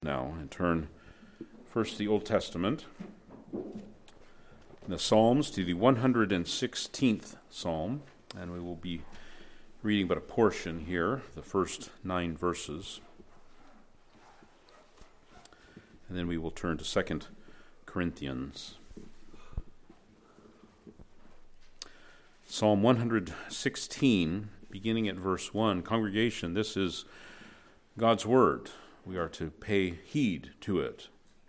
Now, and turn first to the Old Testament, the Psalms, to the 116th Psalm, and we will be reading but a portion here, the first 9 verses. And then we will turn to 2 Corinthians. Psalm 116, beginning at verse 1. Congregation, this is God's Word. We are to pay heed to it.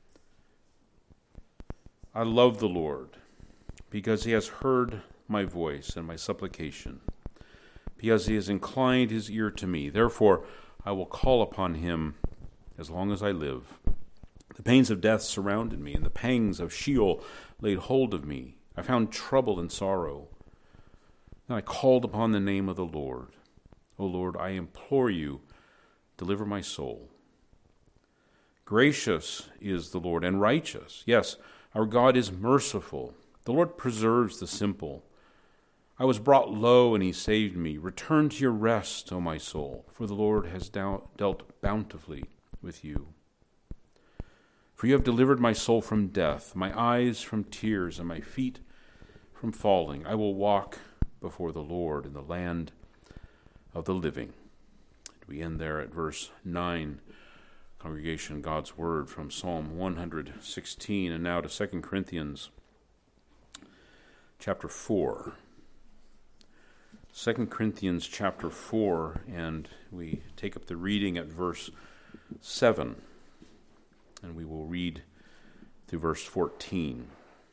I love the Lord because he has heard my voice and my supplication, because he has inclined his ear to me. Therefore, I will call upon him as long as I live. The pains of death surrounded me, and the pangs of Sheol laid hold of me. I found trouble and sorrow. Then I called upon the name of the Lord. O Lord, I implore you, deliver my soul. Gracious is the Lord and righteous. Yes, our God is merciful. The Lord preserves the simple. I was brought low, and he saved me. Return to your rest, O my soul, for the Lord has dealt bountifully with you. For you have delivered my soul from death, my eyes from tears, and my feet from falling. I will walk before the Lord in the land of the living. We end there at verse 9. Congregation, God's Word from Psalm 116, and now to 2 Corinthians chapter 4. 2 Corinthians chapter 4, and we take up the reading at verse 7, and we will read through verse 14.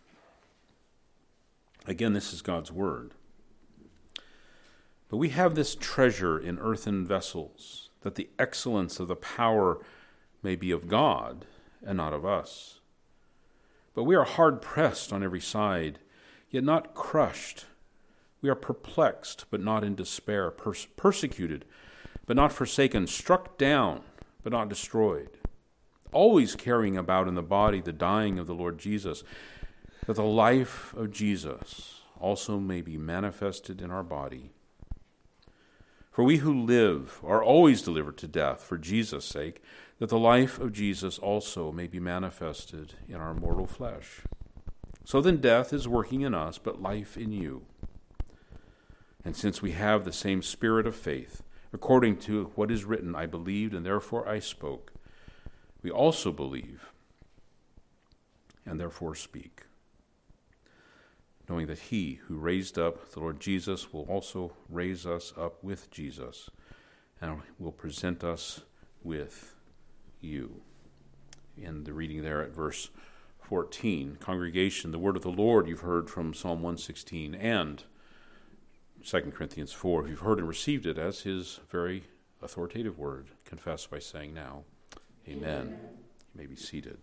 Again, this is God's Word. But we have this treasure in earthen vessels, that the excellence of the power may be of God and not of us. But we are hard-pressed on every side, yet not crushed. We are perplexed, but not in despair, persecuted, but not forsaken, struck down, but not destroyed, always carrying about in the body the dying of the Lord Jesus, that the life of Jesus also may be manifested in our body. For we who live are always delivered to death for Jesus' sake, that the life of Jesus also may be manifested in our mortal flesh. So then death is working in us, but life in you. And since we have the same spirit of faith, according to what is written, I believed and therefore I spoke, we also believe and therefore speak, knowing that he who raised up the Lord Jesus will also raise us up with Jesus and will present us with you. In the reading there at verse 14, congregation, the word of the Lord you've heard from Psalm 116 and 2 Corinthians 4. If you've heard and received it as his very authoritative word, confess by saying now, Amen. You may be seated.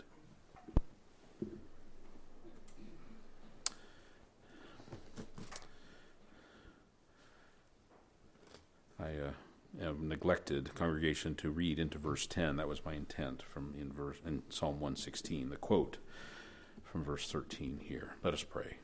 I have neglected, congregation, to read into verse 10. That was my intent in Psalm 116, the quote from verse 13 here. Let us pray.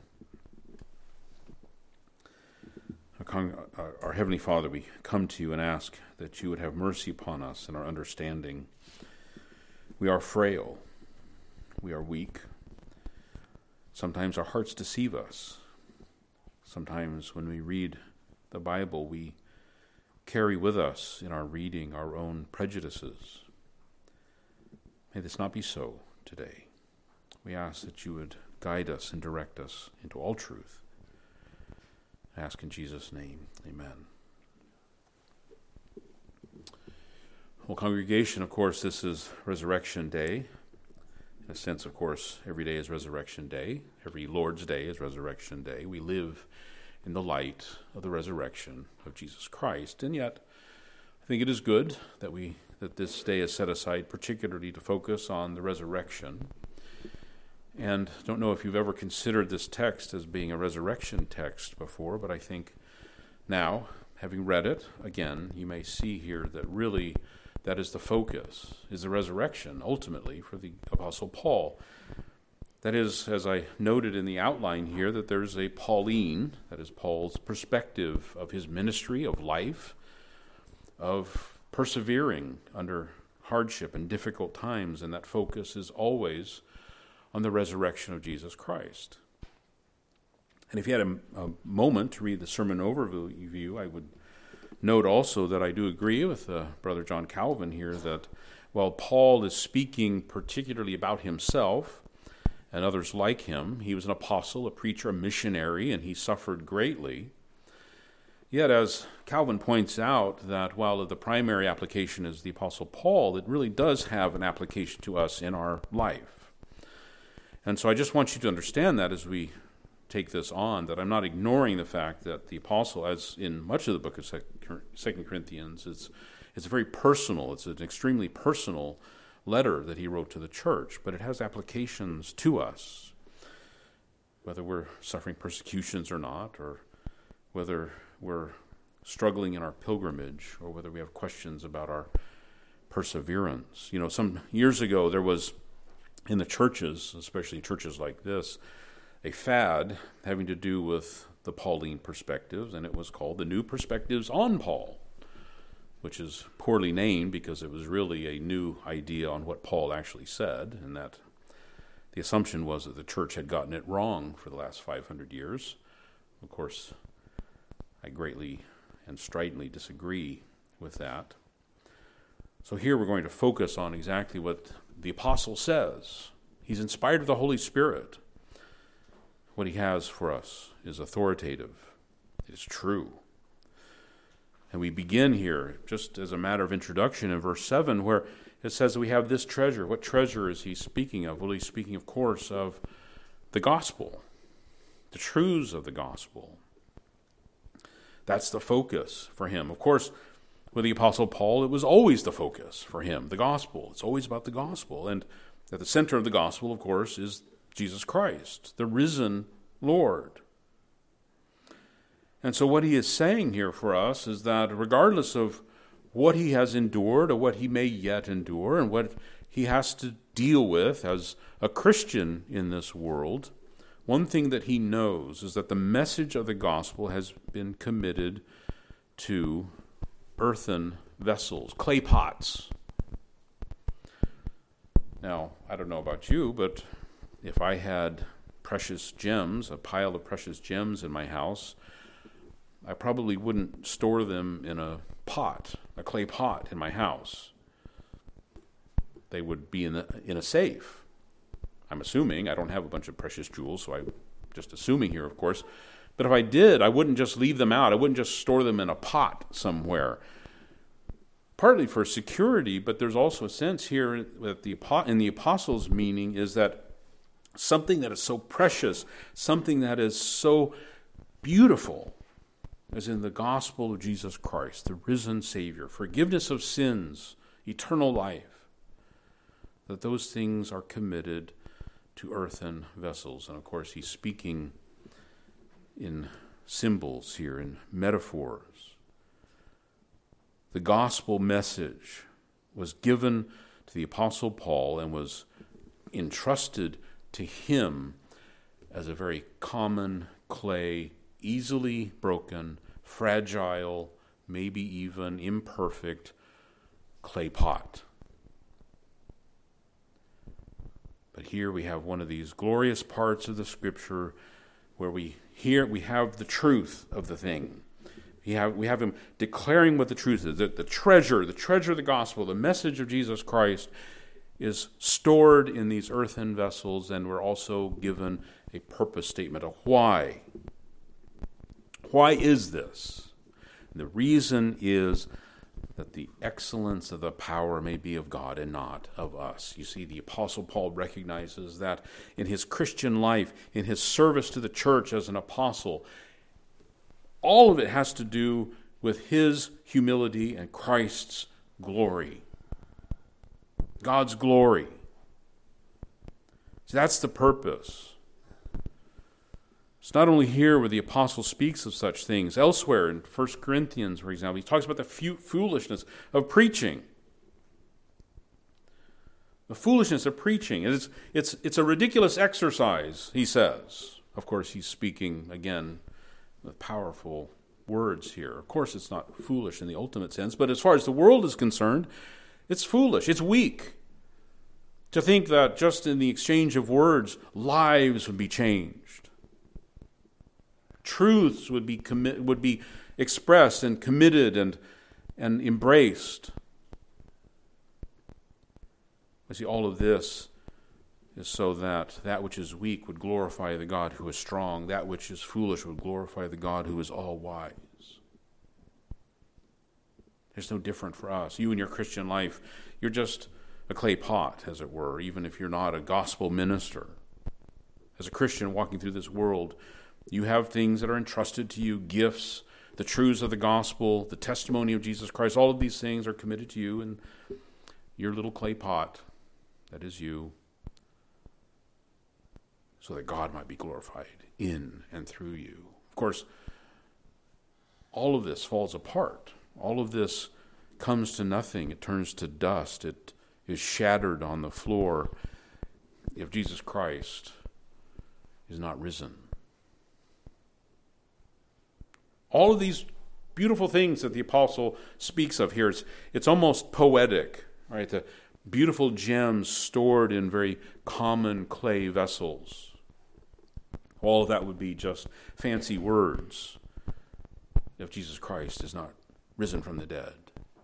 Our Heavenly Father, we come to you and ask that you would have mercy upon us in our understanding. We are frail. We are weak. Sometimes our hearts deceive us. Sometimes when we read the Bible, we carry with us in our reading our own prejudices. May this not be so today. We ask that you would guide us and direct us into all truth. I ask in Jesus' name, amen. Well, congregation, of course, this is Resurrection Day. In a sense, of course, every day is Resurrection Day. Every Lord's Day is Resurrection Day. We live in the light of the resurrection of Jesus Christ. And yet, I think it is good that this day is set aside particularly to focus on the resurrection. And I don't know if you've ever considered this text as being a resurrection text before, but I think now, having read it again, you may see here that really that is the focus, is the resurrection, ultimately, for the Apostle Paul. That is, as I noted in the outline here, that there's a Pauline, that is Paul's perspective of his ministry, of life, of persevering under hardship and difficult times, and that focus is always on the resurrection of Jesus Christ. And if you had a moment to read the sermon overview, I would note also that I do agree with Brother John Calvin here that while Paul is speaking particularly about himself and others like him, he was an apostle, a preacher, a missionary, and he suffered greatly. Yet, as Calvin points out, that while the primary application is the Apostle Paul, it really does have an application to us in our life. And so I just want you to understand that as we take this on, that I'm not ignoring the fact that the Apostle, as in much of the book of 2 Corinthians, it's very personal. It's an extremely personal letter that he wrote to the church, but it has applications to us, whether we're suffering persecutions or not, or whether we're struggling in our pilgrimage, or whether we have questions about our perseverance. You know, some years ago there was in the churches, especially churches like this, a fad having to do with the Pauline perspectives, and it was called the New Perspectives on Paul, which is poorly named because it was really a new idea on what Paul actually said, and that the assumption was that the church had gotten it wrong for the last 500 years. Of course, I greatly and stridently disagree with that. So here we're going to focus on exactly what the apostle says. He's inspired of the Holy Spirit. What he has for us is authoritative. It is true. And we begin here, just as a matter of introduction, in verse 7, where it says that we have this treasure. What treasure is he speaking of? Well, he's speaking, of course, of the gospel, the truths of the gospel. That's the focus for him. Of course, with the Apostle Paul, it was always the focus for him, the gospel. It's always about the gospel. And at the center of the gospel, of course, is Jesus Christ, the risen Lord. And so what he is saying here for us is that regardless of what he has endured or what he may yet endure and what he has to deal with as a Christian in this world, one thing that he knows is that the message of the gospel has been committed to earthen vessels, clay pots. Now, I don't know about you, but if I had precious gems, a pile of precious gems in my house, I probably wouldn't store them in a pot, a clay pot in my house. They would be in a safe. I'm assuming. I don't have a bunch of precious jewels, so I'm just assuming here, of course. But if I did, I wouldn't just leave them out. I wouldn't just store them in a pot somewhere. Partly for security, but there's also a sense here that in the apostles' meaning is that something that is so precious, something that is so beautiful, as in the gospel of Jesus Christ, the risen Savior, forgiveness of sins, eternal life, that those things are committed to earthen vessels. And of course, he's speaking in symbols here, in metaphors. The gospel message was given to the Apostle Paul and was entrusted to him as a very common clay, easily broken, fragile, maybe even imperfect clay pot. But here we have one of these glorious parts of the Scripture where we have the truth of the thing. We have him declaring what the truth is, that the treasure of the gospel, the message of Jesus Christ is stored in these earthen vessels, and we're also given a purpose statement of why. Why is this? And the reason is that the excellence of the power may be of God and not of us. You see, the Apostle Paul recognizes that in his Christian life, in his service to the church as an apostle, all of it has to do with his humility and Christ's glory. God's glory. So that's the purpose. It's not only here where the apostle speaks of such things. Elsewhere in 1 Corinthians, for example, he talks about the foolishness of preaching. The foolishness of preaching. It's a ridiculous exercise, he says. Of course, he's speaking, again, with powerful words here. Of course, it's not foolish in the ultimate sense, but as far as the world is concerned, It's foolish. It's weak to think that just in the exchange of words, lives would be changed. Truths would be expressed and committed and embraced. You see, all of this is so that which is weak would glorify the God who is strong. That which is foolish would glorify the God who is all-wise. There's no different for us. You in your Christian life, you're just a clay pot, as it were, even if you're not a gospel minister. As a Christian walking through this world, you have things that are entrusted to you, gifts, the truths of the gospel, the testimony of Jesus Christ. All of these things are committed to you in your little clay pot. That is you. So that God might be glorified in and through you. Of course, all of this falls apart. All of this comes to nothing. It turns to dust. It is shattered on the floor if Jesus Christ is not risen. All of these beautiful things that the apostle speaks of here, it's almost poetic, right? The beautiful gems stored in very common clay vessels. All of that would be just fancy words if Jesus Christ is not risen from the dead.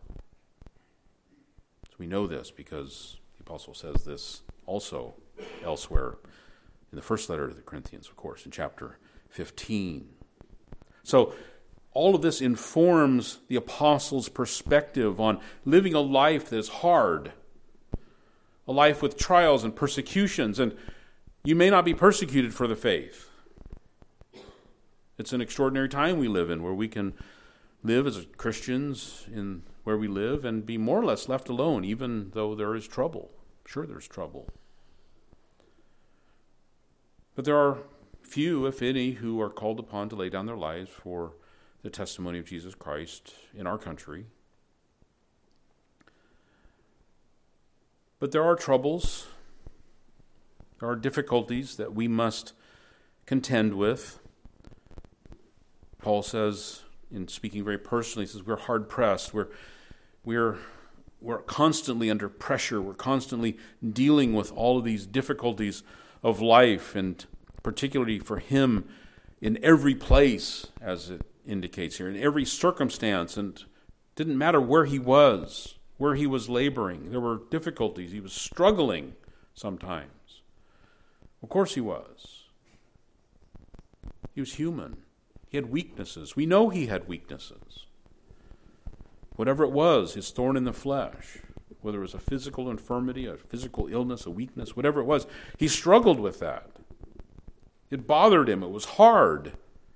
So we know this because the apostle says this also elsewhere in the first letter to the Corinthians, of course, in chapter 15. So all of this informs the apostle's perspective on living a life that is hard, a life with trials and persecutions, and you may not be persecuted for the faith. It's an extraordinary time we live in where we can live as Christians in where we live and be more or less left alone, even though there is trouble. Sure, there's trouble. But there are few, if any, who are called upon to lay down their lives for the testimony of Jesus Christ in our country. But there are troubles, there are difficulties that we must contend with. Paul says, in speaking very personally, he says we're hard pressed. We're constantly under pressure. We're constantly dealing with all of these difficulties of life, and particularly for him, in every place, as it indicates here, in every circumstance. And it didn't matter where he was laboring. There were difficulties. He was struggling sometimes. Of course he was. He was human. He had weaknesses. We know he had weaknesses. Whatever it was, his thorn in the flesh, whether it was a physical infirmity, a physical illness, a weakness, whatever it was, he struggled with that. It bothered him. It was hard.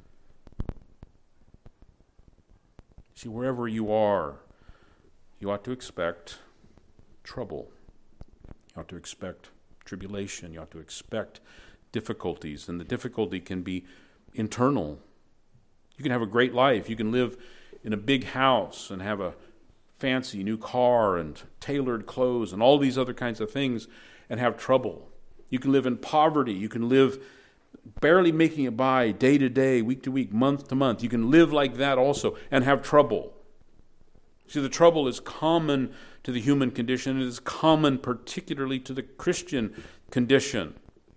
See, wherever you are, you ought to expect trouble. You ought to expect tribulation. You ought to expect difficulties. And the difficulty can be internal. You can have a great life. You can live in a big house and have a fancy new car and tailored clothes and all these other kinds of things and have trouble. You can live in poverty. You can live barely making it by day to day, week to week, month to month. You can live like that also and have trouble. See, the trouble is common to the human condition. It is common particularly to the Christian condition.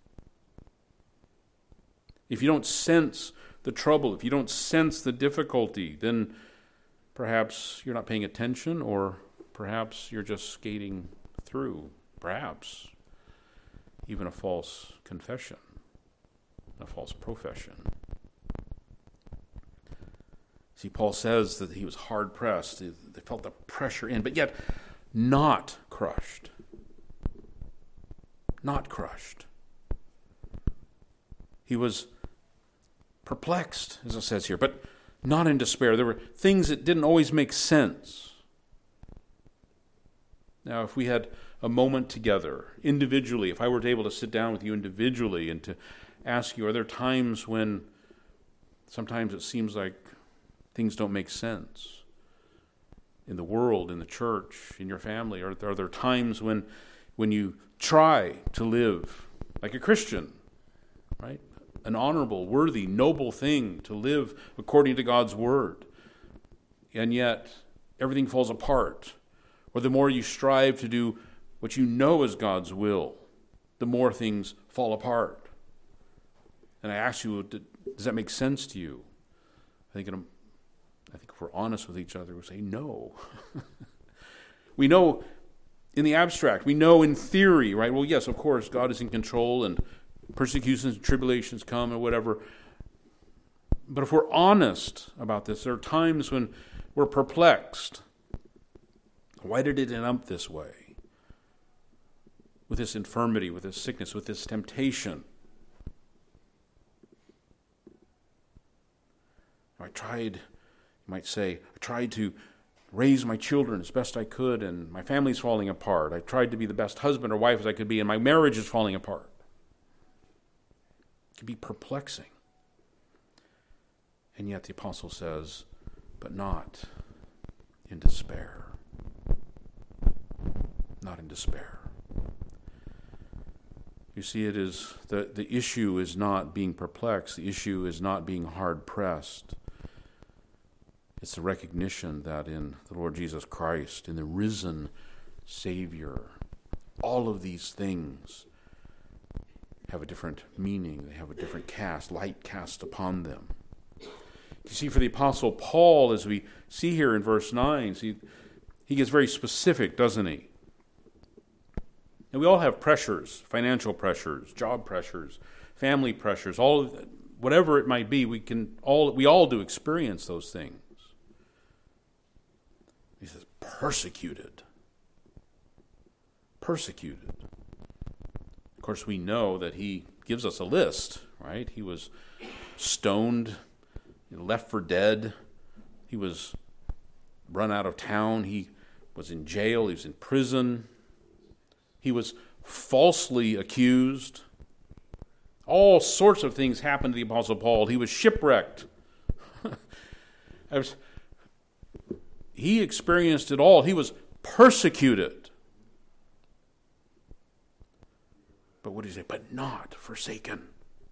If you don't sense the trouble, if you don't sense the difficulty, then perhaps you're not paying attention, or perhaps you're just skating through. Perhaps even a false confession, a false profession. See, Paul says that he was hard-pressed. They felt the pressure in, but yet not crushed. Not crushed. He was perplexed, as it says here, but not in despair. There were things that didn't always make sense. Now, if we had a moment together, individually, if I were able to sit down with you individually and to ask you, are there times when sometimes it seems like things don't make sense in the world, in the church, in your family? Are there times when you try to live like a Christian, right? An honorable, worthy, noble thing to live according to God's word. And yet, everything falls apart. or the more you strive to do what you know is God's will, the more things fall apart. And I ask you, does that make sense to you? I think if we're honest with each other, we'll say no. We know in the abstract, we know in theory, right? Well, yes, of course, God is in control and persecutions and tribulations come and whatever. But if we're honest about this, there are times when we're perplexed. Why did it end up this way? With this infirmity, with this sickness, with this temptation. I tried to raise my children as best I could, and my family's falling apart. I tried to be the best husband or wife as I could be, and my marriage is falling apart. It can be perplexing. And yet the apostle says, but not in despair. Not in despair. You see, it is the issue is not being perplexed. The issue is not being hard-pressed. It's the recognition that in the Lord Jesus Christ, in the risen Savior, all of these things have a different meaning. They have a different light cast upon them. You see, for the Apostle Paul, as we see here in verse 9, he gets very specific, doesn't he? And we all have pressures, financial pressures, job pressures, family pressures, whatever it might be. We all do experience those things. He says, persecuted. Persecuted. Of course, we know that he gives us a list, right? He was stoned, left for dead. He was run out of town. He was in jail. He was in prison. He was falsely accused. All sorts of things happened to the Apostle Paul. He was shipwrecked. He experienced it all. He was persecuted. But what did he say? But not forsaken.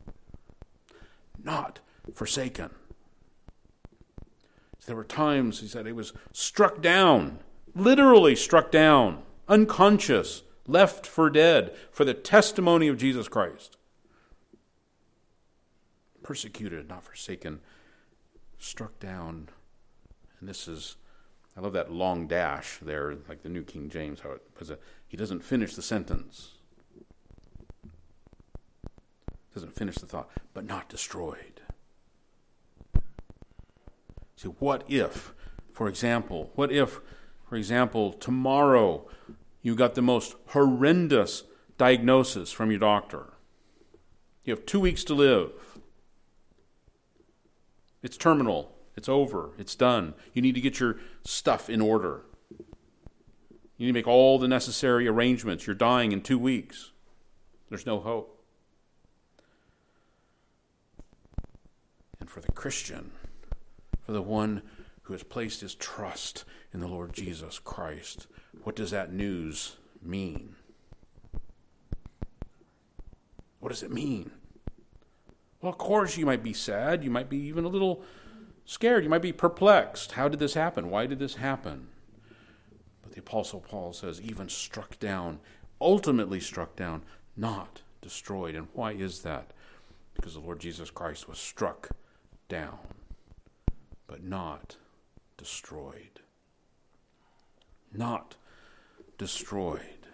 Not forsaken. So there were times, he said, he was struck down, literally struck down, unconscious, left for dead, for the testimony of Jesus Christ. Persecuted, not forsaken, struck down. And this is, I love that long dash there, like the New King James, how it was he doesn't finish the sentence. Doesn't finish the thought, but not destroyed. See, what if, for example, tomorrow you got the most horrendous diagnosis from your doctor? You have 2 weeks to live. It's terminal. It's over. It's done. You need to get your stuff in order. You need to make all the necessary arrangements. You're dying in 2 weeks. There's no hope. And for the Christian, for the one who has placed his trust in the Lord Jesus Christ, what does that news mean? What does it mean? Well, of course you might be sad. You might be even a little scared. You might be perplexed. How did this happen? Why did this happen? But the Apostle Paul says, even struck down, ultimately struck down, not destroyed. And why is that? Because the Lord Jesus Christ was struck down, but not destroyed. Not destroyed.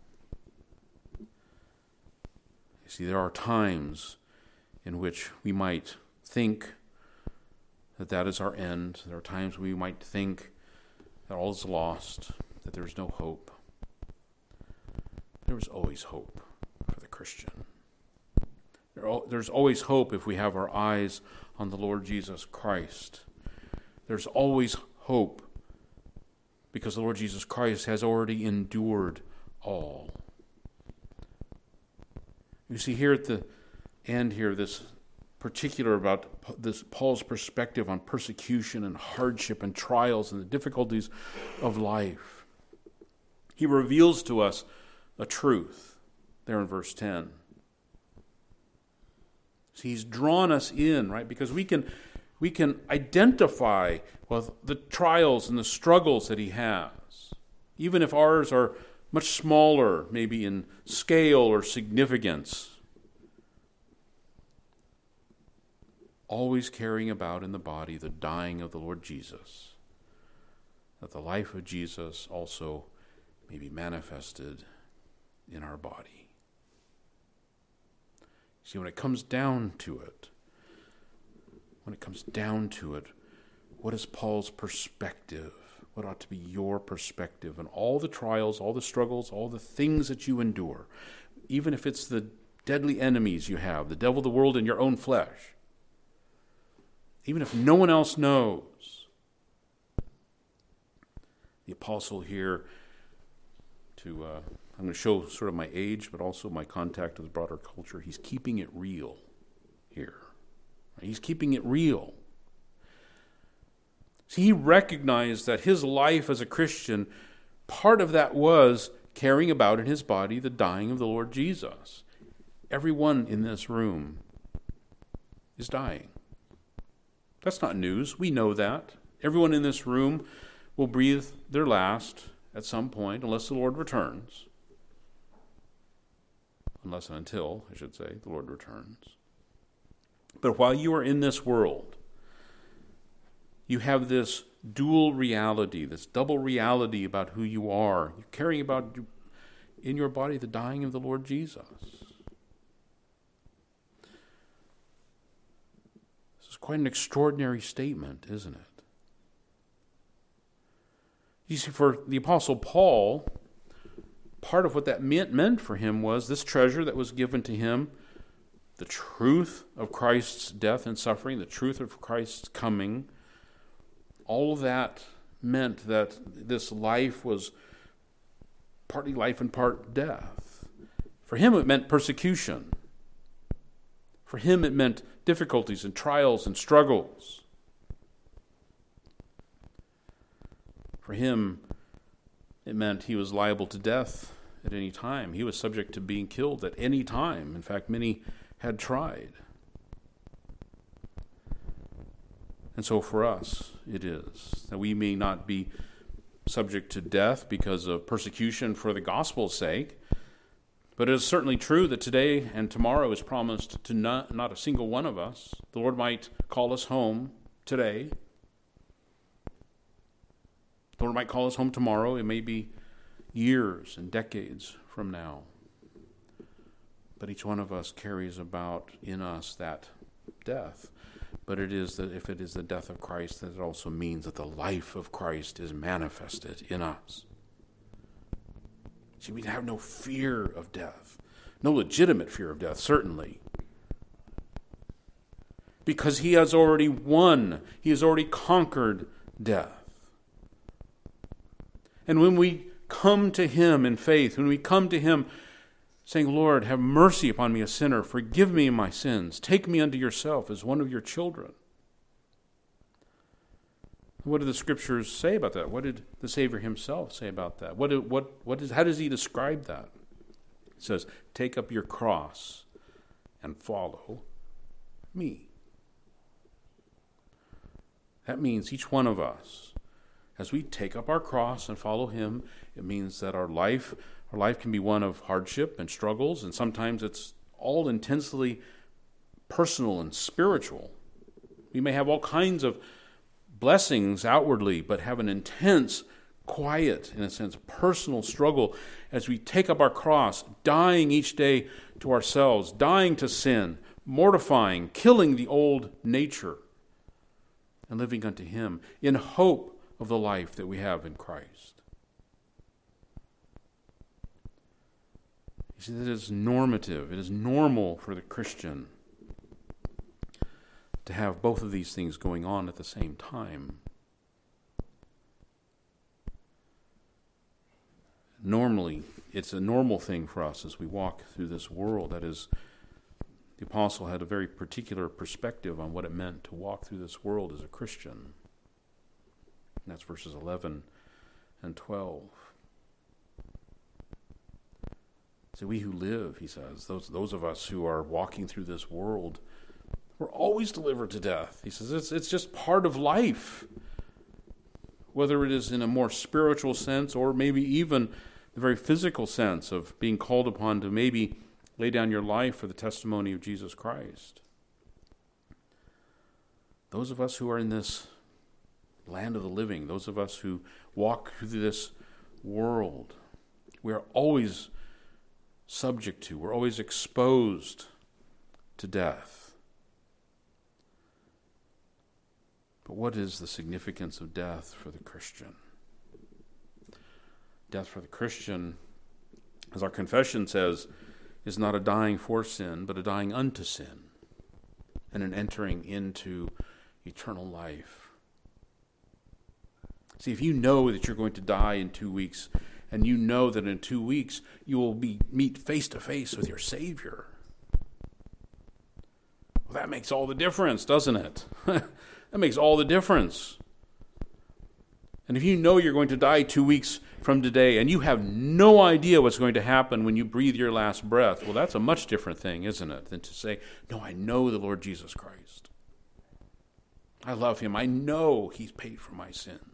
You see, there are times in which we might think that is our end. There are times we might think that all is lost, that there is no hope. There is always hope for the Christian. There's always hope if we have our eyes on the Lord Jesus Christ. There's always hope because the Lord Jesus Christ has already endured all. You see here at the end here, this particular about this Paul's perspective on persecution and hardship and trials and the difficulties of life. He reveals to us a truth there in verse 10. So he's drawn us in, right? Because we can identify with the trials and the struggles that he has. even if ours are much smaller, maybe in scale or significance. Always carrying about in the body the dying of the Lord Jesus, that the life of Jesus also may be manifested in our body. See, when it comes down to it, what is Paul's perspective? What ought to be your perspective on all the trials, all the struggles, all the things that you endure, even if it's the deadly enemies you have, the devil, the world, and your own flesh? Even if no one else knows. The apostle here, I'm going to show sort of my age, but also my contact with the broader culture. He's keeping it real here. He's keeping it real. See, he recognized that his life as a Christian, part of that was carrying about in his body the dying of the Lord Jesus. Everyone in this room is dying. That's not news. We know that. Everyone in this room will breathe their last at some point, unless the Lord returns. Unless and until, I should say, the Lord returns. But while you are in this world, you have this dual reality, this double reality about who you are. You're carrying about in your body the dying of the Lord Jesus. Quite an extraordinary statement, isn't it? You see, for the Apostle Paul, part of what that meant for him was this treasure that was given to him, the truth of Christ's death and suffering, the truth of Christ's coming. All of that meant that this life was partly life and part death. For him, it meant persecution. For him, it meant difficulties and trials and struggles. For him, it meant he was liable to death at any time. He was subject to being killed at any time. In fact, many had tried. And so for us, it is that we may not be subject to death because of persecution for the gospel's sake, but it is certainly true that today and tomorrow is promised to not a single one of us. The Lord might call us home today. The Lord might call us home tomorrow. It may be years and decades from now. But each one of us carries about in us that death. But it is that if it is the death of Christ, that it also means that the life of Christ is manifested in us. See, we have no fear of death. No legitimate fear of death, certainly. Because he has already won. He has already conquered death. And when we come to him in faith, when we come to him saying, Lord, have mercy upon me, a sinner, forgive me my sins, take me unto yourself as one of your children. What do the scriptures say about that? What did the Savior himself say about that? How does he describe that? He says, take up your cross and follow me. That means each one of us, as we take up our cross and follow him, it means that our life can be one of hardship and struggles, and sometimes it's all intensely personal and spiritual. We may have all kinds of blessings outwardly, but have an intense, quiet, in a sense, personal struggle as we take up our cross, dying each day to ourselves, dying to sin, mortifying, killing the old nature, and living unto him in hope of the life that we have in Christ. You see, that is normative. It is normal for the Christian to have both of these things going on at the same time. Normally, it's a normal thing for us as we walk through this world. That is, the apostle had a very particular perspective on what it meant to walk through this world as a Christian. And that's verses 11 and 12. So we who live, he says, those of us who are walking through this world, we're always delivered to death. He says it's just part of life. whether it is in a more spiritual sense or maybe even the very physical sense of being called upon to maybe lay down your life for the testimony of Jesus Christ. Those of us who are in this land of the living, those of us who walk through this world, we are always subject to, we're always exposed to death. But what is the significance of death for the Christian? Death for the Christian, as our confession says, is not a dying for sin, but a dying unto sin, and an entering into eternal life. See, if you know that you're going to die in 2 weeks, and you know that in 2 weeks you will meet face to face with your Savior, well, that makes all the difference, doesn't it? That makes all the difference. And if you know you're going to die 2 weeks from today, and you have no idea what's going to happen when you breathe your last breath, well, that's a much different thing, isn't it, than to say, no, I know the Lord Jesus Christ. I love him. I know he's paid for my sins.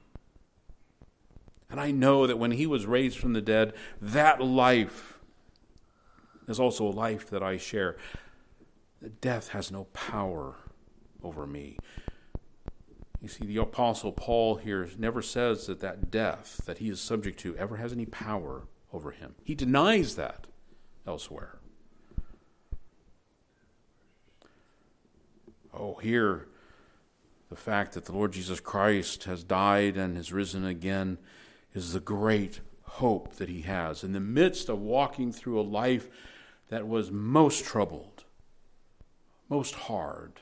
And I know that when he was raised from the dead, that life is also a life that I share. That death has no power over me. You see, the Apostle Paul here never says that death that he is subject to ever has any power over him. He denies that elsewhere. Oh, here, the fact that the Lord Jesus Christ has died and has risen again is the great hope that he has in the midst of walking through a life that was most troubled, most hard.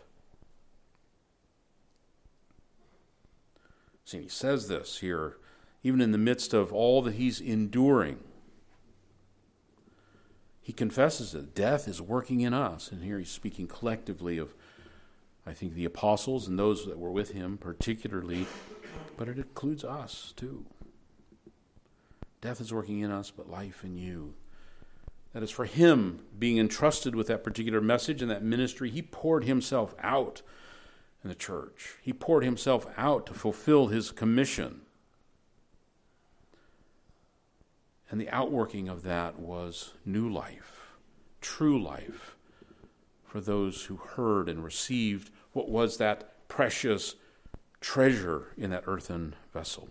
See, he says this here, even in the midst of all that he's enduring. He confesses that death is working in us. And here he's speaking collectively of, I think, the apostles and those that were with him particularly, but it includes us too. Death is working in us, but life in you. That is for him being entrusted with that particular message and that ministry. He poured himself out in the church. He poured himself out to fulfill his commission. And the outworking of that was new life, true life, for those who heard and received what was that precious treasure in that earthen vessel.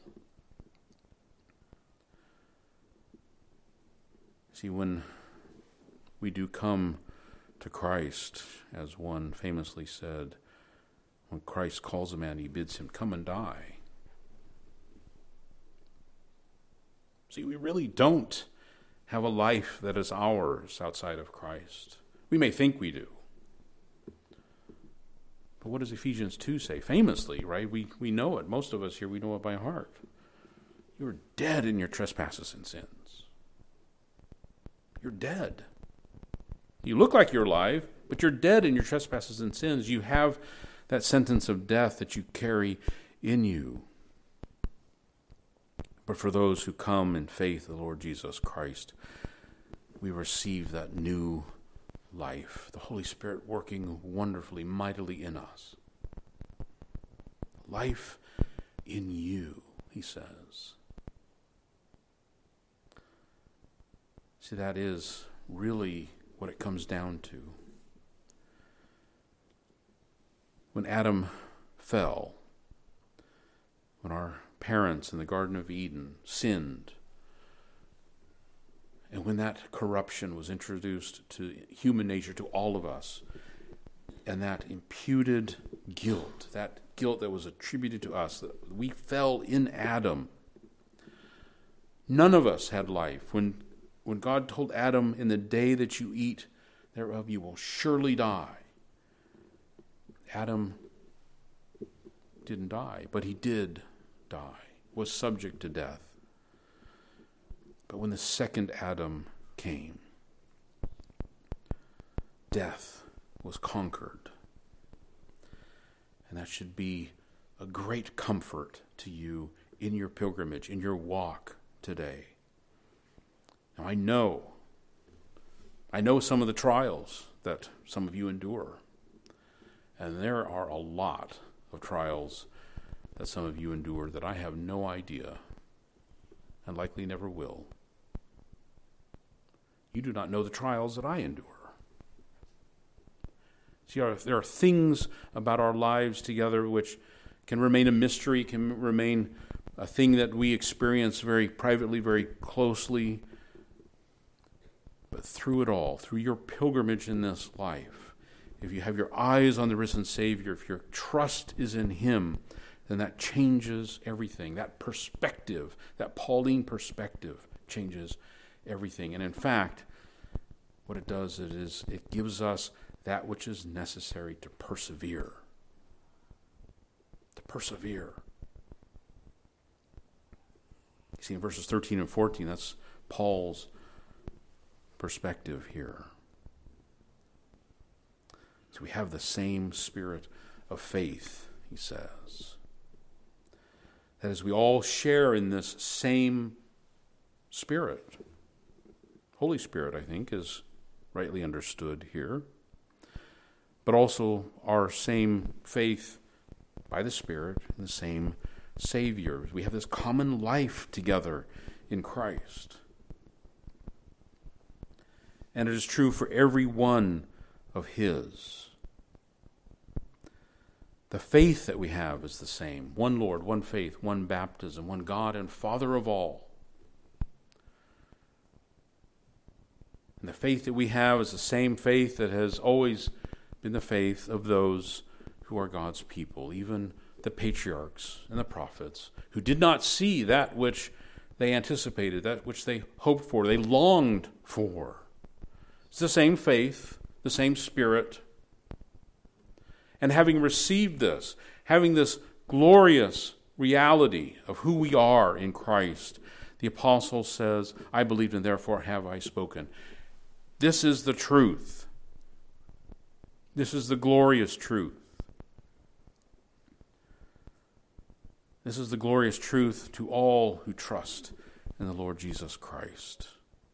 See, when we do come to Christ, as one famously said, when Christ calls a man, he bids him come and die. See, we really don't have a life that is ours outside of Christ. We may think we do. But what does Ephesians 2 say? Famously, right? We know it. Most of us here, we know it by heart. You are dead in your trespasses and sins. You're dead. You look like you're alive, but you're dead in your trespasses and sins. You have that sentence of death that you carry in you. But for those who come in faith in the Lord Jesus Christ, we receive that new life, the Holy Spirit working wonderfully, mightily in us. Life in you, he says. See, that is really what it comes down to. When Adam fell, when our parents in the Garden of Eden sinned, and when that corruption was introduced to human nature, to all of us, and that imputed guilt, that guilt that was attributed to us, that we fell in Adam, none of us had life. When God told Adam, in the day that you eat thereof, you will surely die. Adam didn't die, but he did die, was subject to death. But when the second Adam came, death was conquered. And that should be a great comfort to you in your pilgrimage, in your walk today. Now, I know some of the trials that some of you endure. And there are a lot of trials that some of you endure that I have no idea and likely never will. You do not know the trials that I endure. See, there are things about our lives together which can remain a mystery, can remain a thing that we experience very privately, very closely. But through it all, through your pilgrimage in this life, if you have your eyes on the risen Savior, if your trust is in Him, then that changes everything. That perspective, that Pauline perspective, changes everything. And in fact, what it does is it gives us that which is necessary to persevere. To persevere. You see, in verses 13 and 14, that's Paul's perspective here. So we have the same spirit of faith, he says. That is, we all share in this same Spirit. Holy Spirit, I think, is rightly understood here. But also our same faith by the Spirit in the same Savior. We have this common life together in Christ. And it is true for every one of His. The faith that we have is the same. One Lord, one faith, one baptism, one God and Father of all. And the faith that we have is the same faith that has always been the faith of those who are God's people, even the patriarchs and the prophets, who did not see that which they anticipated, that which they hoped for, they longed for. It's the same faith, the same Spirit. And having received this, having this glorious reality of who we are in Christ, the apostle says, I believed and therefore have I spoken. This is the truth. This is the glorious truth. This is the glorious truth to all who trust in the Lord Jesus Christ.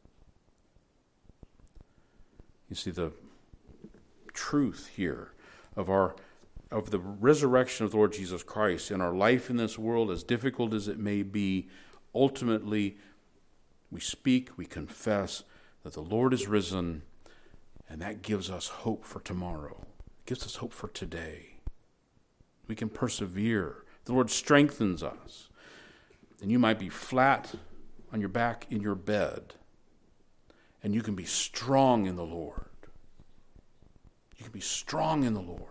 You see, the truth here of the resurrection of the Lord Jesus Christ in our life in this world, as difficult as it may be, ultimately we speak, we confess that the Lord is risen, and that gives us hope for tomorrow. It gives us hope for today. We can persevere. The Lord strengthens us. And you might be flat on your back in your bed, and you can be strong in the Lord. You can be strong in the Lord.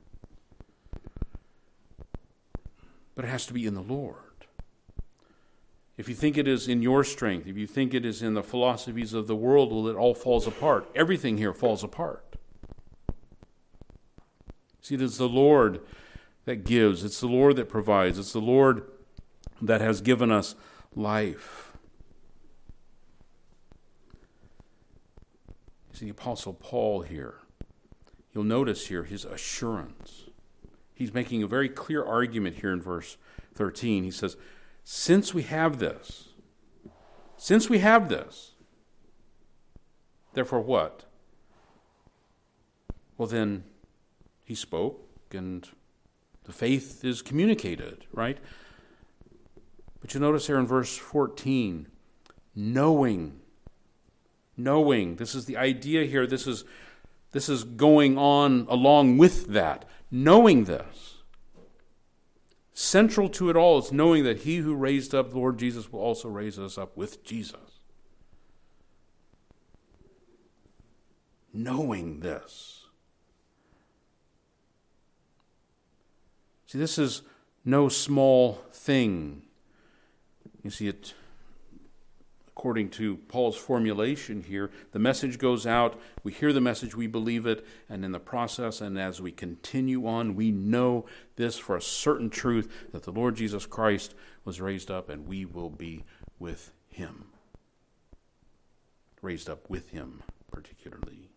But it has to be in the Lord. If you think it is in your strength, if you think it is in the philosophies of the world, well, it all falls apart. Everything here falls apart. See, it is the Lord that gives. It's the Lord that provides. It's the Lord that has given us life. See, the Apostle Paul here, you'll notice here his assurance. He's making a very clear argument here in verse 13. He says, since we have this, therefore what? Well, then he spoke and the faith is communicated, right? But you notice here in verse 14, knowing, this is the idea here, this is going on along with that. Knowing this. Central to it all is knowing that He who raised up the Lord Jesus will also raise us up with Jesus. Knowing this. See, this is no small thing. You see, it, according to Paul's formulation here, the message goes out, we hear the message, we believe it, and in the process, and as we continue on, we know this for a certain truth, that the Lord Jesus Christ was raised up, and we will be with Him. Raised up with Him, particularly.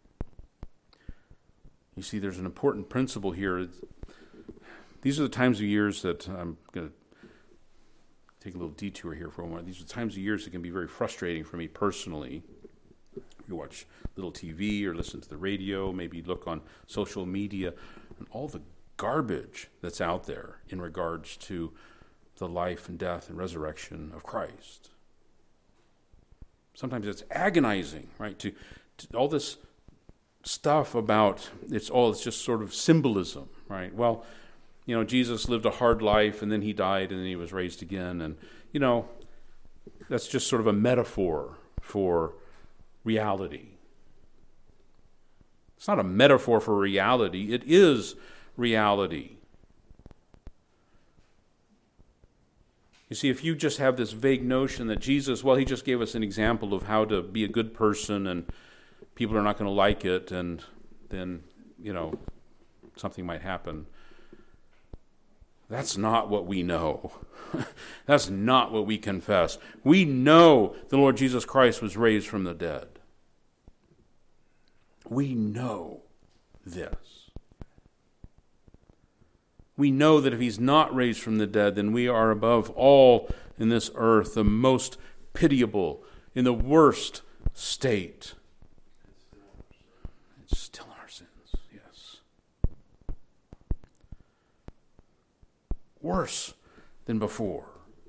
You see, there's an important principle here. These are the times of years that I'm going to take a little detour here for a moment. These are times of years that can be very frustrating for me personally. You watch little TV or listen to the radio, maybe look on social media, and all the garbage that's out there in regards to the life and death and resurrection of Christ. Sometimes it's agonizing, right? To all this stuff about it's just sort of symbolism, right? Well, Jesus lived a hard life and then he died and then he was raised again, and that's just sort of a metaphor for reality. It's not a metaphor for reality, it is reality. You see, if you just have this vague notion that Jesus, he just gave us an example of how to be a good person and people are not going to like it, and then, something might happen. That's not what we know. That's not what we confess. We know the Lord Jesus Christ was raised from the dead. We know this. We know that if he's not raised from the dead, then we are above all in this earth the most pitiable, in the worst state. It's still in our sins, yes. Worse than before.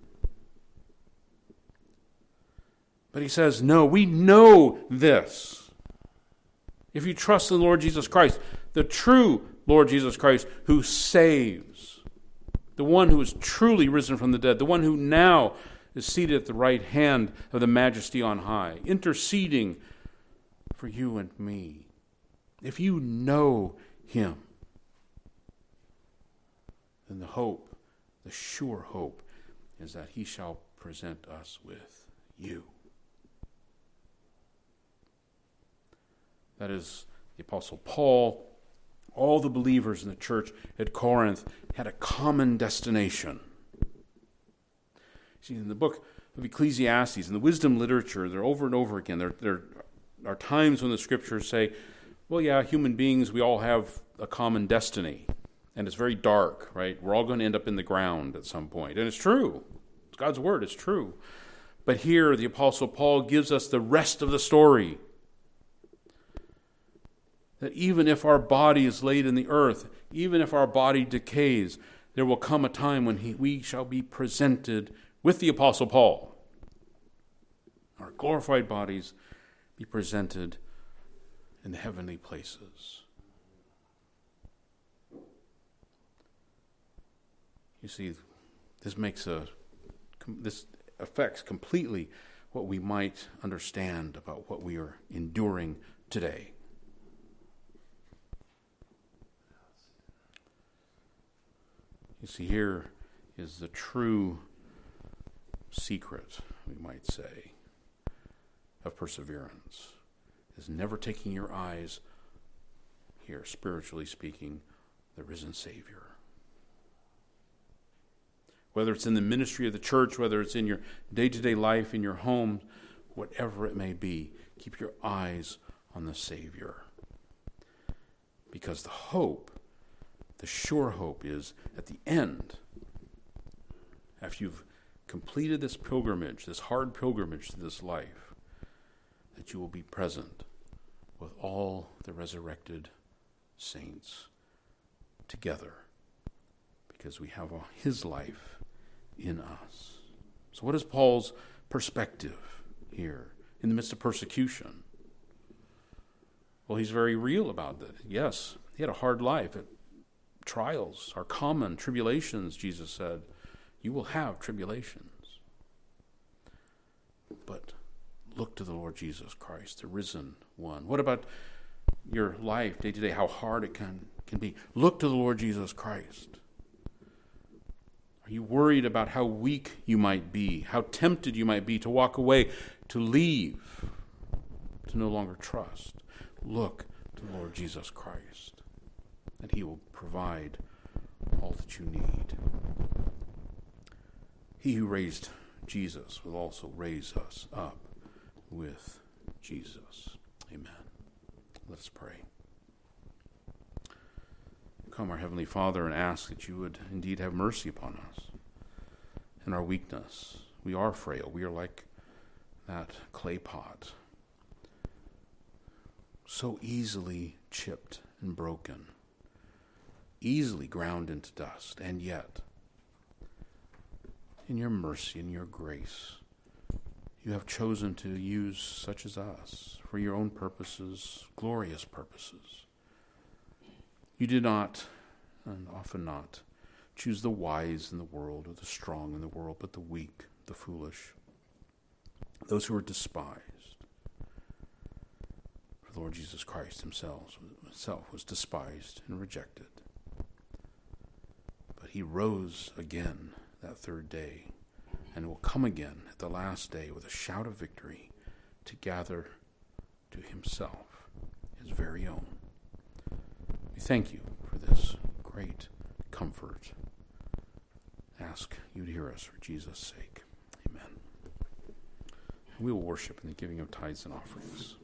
But he says, no, we know this. If you trust in the Lord Jesus Christ, the true Lord Jesus Christ, who saves, the one who is truly risen from the dead, the one who now is seated at the right hand of the Majesty on high, interceding for you and me. If you know him, then the hope, the sure hope, is that he shall present us with you. That is, the Apostle Paul, all the believers in the church at Corinth had a common destination. See, in the book of Ecclesiastes, in the wisdom literature, there over and over again, there are times when the scriptures say, well, yeah, human beings, we all have a common destiny. And it's very dark, right? We're all going to end up in the ground at some point. And it's true. It's God's word. It's true. But here, the Apostle Paul gives us the rest of the story. That even if our body is laid in the earth, even if our body decays, there will come a time when we shall be presented with the Apostle Paul. Our glorified bodies be presented in the heavenly places. You see, this affects completely what we might understand about what we are enduring today. You see, here is the true secret, we might say, of perseverance, is never taking your eyes, here spiritually speaking, the risen Savior. Whether it's in the ministry of the church, whether it's in your day-to-day life, in your home, whatever it may be, keep your eyes on the Savior. Because the hope, the sure hope, is at the end, after you've completed this pilgrimage, this hard pilgrimage to this life, that you will be present with all the resurrected saints together, because we have his life in us. So what is Paul's perspective here in the midst of persecution? Well, he's very real about that. Yes, he had a hard life. Trials are common. Tribulations, Jesus said. You will have tribulations. But look to the Lord Jesus Christ, the risen one. What about your life day to day, how hard it can be? Look to the Lord Jesus Christ. Are you worried about how weak you might be, how tempted you might be to walk away, to leave, to no longer trust? Look to the Lord Jesus Christ, and he will provide all that you need. He who raised Jesus will also raise us up with Jesus. Amen. Let us pray. Come, our Heavenly Father, and ask that you would indeed have mercy upon us in our weakness. We are frail. We are like that clay pot, so easily chipped and broken, easily ground into dust, and yet, in your mercy and your grace, you have chosen to use such as us for your own purposes, glorious purposes. You did not, and often not, choose the wise in the world or the strong in the world, but the weak, the foolish, those who are despised. For the Lord Jesus Christ himself was despised and rejected. But he rose again that third day, and will come again at the last day with a shout of victory to gather to himself his very own. We thank you for this great comfort. Ask you to hear us for Jesus' sake. Amen. We will worship in the giving of tithes and offerings.